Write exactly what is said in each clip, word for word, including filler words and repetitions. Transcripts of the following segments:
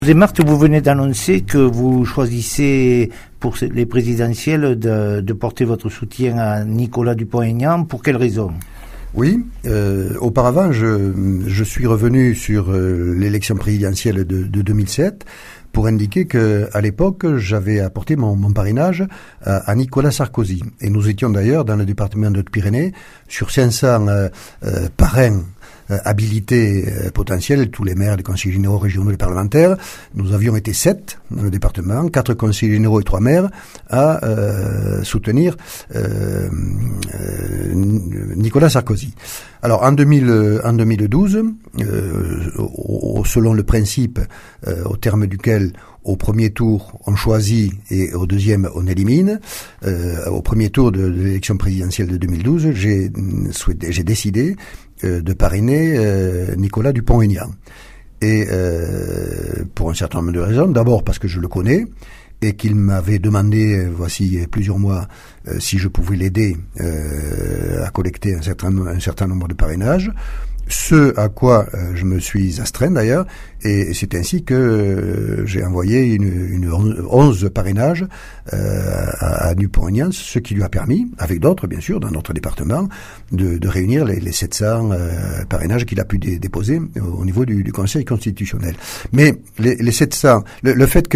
José Marthe, vous venez d'annoncer que vous choisissez pour les présidentielles de, de porter votre soutien à Nicolas Dupont-Aignan. Pour quelle raison ? Oui, euh, auparavant, je, je suis revenu sur euh, l'élection présidentielle de, de deux mille sept pour indiquer que, à l'époque, j'avais apporté mon, mon parrainage à, à Nicolas Sarkozy. Et nous étions d'ailleurs dans le département de Hautes-Pyrénées sur cinq cents euh, euh, parrains habilités euh, potentiels, tous les maires, les conseillers généraux, régionaux, les parlementaires. Nous avions été sept dans le département, quatre conseillers généraux et trois maires à euh, soutenir euh, euh, Nicolas Sarkozy. Alors en, deux mille, en deux mille douze, euh, au, selon le principe euh, au terme duquel au premier tour on choisit et au deuxième on élimine, euh, au premier tour de, de l'élection présidentielle de deux mille douze, j'ai, souhaité, j'ai décidé de parrainer euh, Nicolas Dupont-Aignan. Et euh, pour un certain nombre de raisons. D'abord parce que je le connais et qu'il m'avait demandé, euh, voici plusieurs mois, euh, si je pouvais l'aider euh, à collecter un certain, un certain nombre de parrainages. Ce à quoi euh, je me suis astreint d'ailleurs, et c'est ainsi que euh, j'ai envoyé une, une onze parrainages euh, à, à Dupont-Aignan, ce qui lui a permis, avec d'autres bien sûr, dans notre département, de, de réunir les, les sept cents euh, parrainages qu'il a pu dé, déposer au niveau du, du Conseil constitutionnel. Mais les, les sept cents, le, le fait que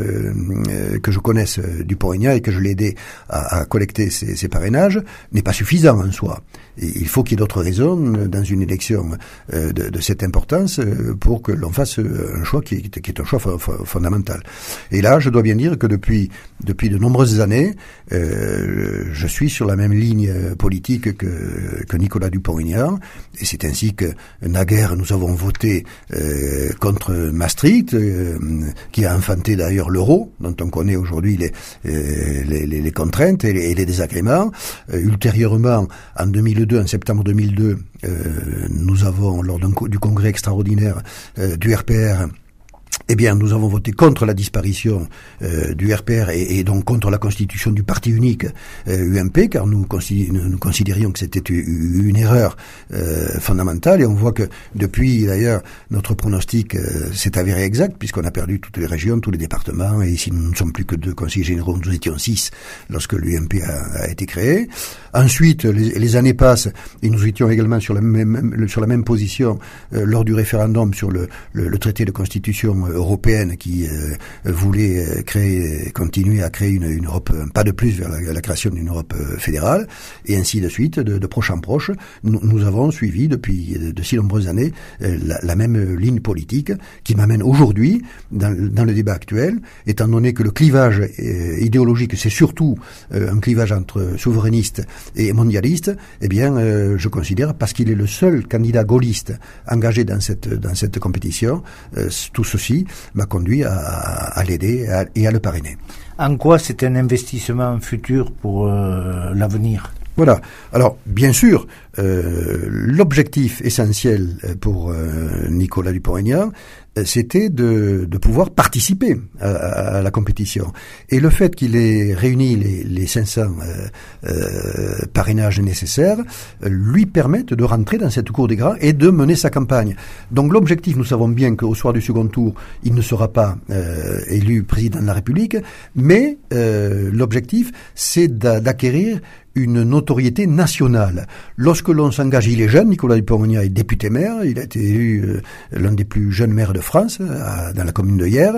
euh, que je connaisse Dupont-Aignan et que je l'ai aidé à, à collecter ces, ces parrainages n'est pas suffisant en soi. Et il faut qu'il y ait d'autres raisons dans une élection euh, de, de cette importance euh, pour que l'on fasse un choix qui est, qui est un choix f- f- fondamental. Et là, je dois bien dire que depuis depuis de nombreuses années, euh, je suis sur la même ligne politique que, que Nicolas Dupont-Aignan, et c'est ainsi que naguère nous avons voté euh, contre Maastricht, euh, qui a enfanté d'ailleurs l'euro, dont on connaît aujourd'hui les, euh, les, les, les contraintes et les, et les désagréments. Euh, ultérieurement, en deux mille deux, en septembre deux mille deux, euh, nous avons, lors d'un, du congrès extraordinaire euh, du R P R, eh bien, nous avons voté contre la disparition euh, du R P R et, et donc contre la constitution du parti unique euh, U M P, car nous, considé- nous considérions que c'était une, une erreur euh, fondamentale. Et on voit que depuis, d'ailleurs, notre pronostic euh, s'est avéré exact, puisqu'on a perdu toutes les régions, tous les départements, et ici nous ne sommes plus que deux conseillers généraux, nous étions six lorsque l'U M P a, a été créé. Ensuite, les, les années passent, et nous étions également sur la même, sur la même position euh, lors du référendum sur le, le, le traité de constitution européenne qui euh, voulait créer, continuer à créer une, une Europe, un pas de plus vers la, la création d'une Europe fédérale, et ainsi de suite, de, de proche en proche. Nous, nous avons suivi depuis de, de si nombreuses années la, la même ligne politique qui m'amène aujourd'hui, dans, dans le débat actuel, étant donné que le clivage euh, idéologique, c'est surtout euh, un clivage entre souverainistes et mondialistes, eh bien, euh, je considère, parce qu'il est le seul candidat gaulliste engagé dans cette, dans cette compétition, euh, tout ceci m'a conduit à, à l'aider à, et à le parrainer. En quoi c'est un investissement futur pour euh, l'avenir ? Voilà. Alors, bien sûr, euh, l'objectif essentiel pour euh, Nicolas Dupont-Aignan, c'était de, de pouvoir participer à, à, à la compétition. Et le fait qu'il ait réuni les, les cinq cents euh, euh, parrainages nécessaires lui permettent de rentrer dans cette cour des grands et de mener sa campagne. Donc l'objectif, nous savons bien qu'au soir du second tour, il ne sera pas euh, élu président de la République, mais euh, l'objectif, c'est d'a, d'acquérir une notoriété nationale. Lorsque l'on s'engage, il est jeune, Nicolas Dupont-Aignan est député maire, il a été élu euh, l'un des plus jeunes maires de France, à, dans la commune de Hyères.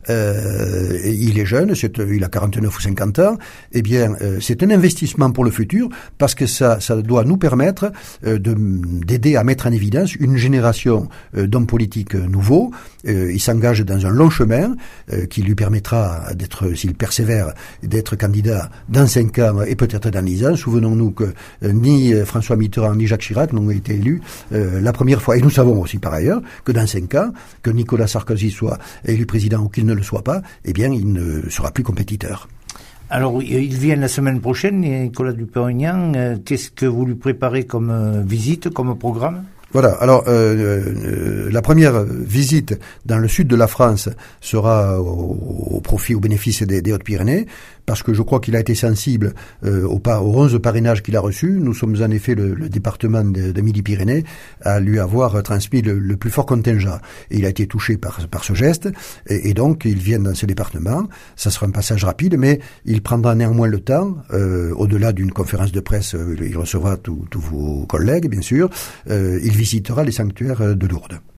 Euh, il est jeune, c'est, il a quarante-neuf ou cinquante ans. Eh bien, euh, c'est un investissement pour le futur, parce que ça, ça doit nous permettre euh, de, d'aider à mettre en évidence une génération euh, d'hommes politiques nouveaux. Euh, il s'engage dans un long chemin euh, qui lui permettra d'être, s'il persévère, d'être candidat dans cinq ans et peut-être dans dix ans. Souvenons-nous que euh, ni euh, François Mitterrand ni Jacques Chirac n'ont été élus euh, la première fois. Et nous savons aussi par ailleurs que dans cinq ans, que Nicolas Sarkozy soit élu président ou qu'il ne le soit pas, eh bien il ne sera plus compétiteur. Alors, il vient la semaine prochaine, Nicolas Dupont-Aignan. Euh, qu'est-ce que vous lui préparez comme euh, visite, comme programme ? Voilà. Alors, euh, euh, la première visite dans le sud de la France sera au, au profit, au bénéfice des, des Hautes-Pyrénées, parce que je crois qu'il a été sensible euh, aux, aux onze parrainages qu'il a reçus. Nous sommes en effet le, le département de, de Midi-Pyrénées à lui avoir transmis le, le plus fort contingent. Et il a été touché par, par ce geste, et, et donc il vient dans ce département. Ça sera un passage rapide, mais il prendra néanmoins le temps, euh, au-delà d'une conférence de presse, euh, il recevra tous vos collègues, bien sûr, euh, il visitera les sanctuaires de Lourdes.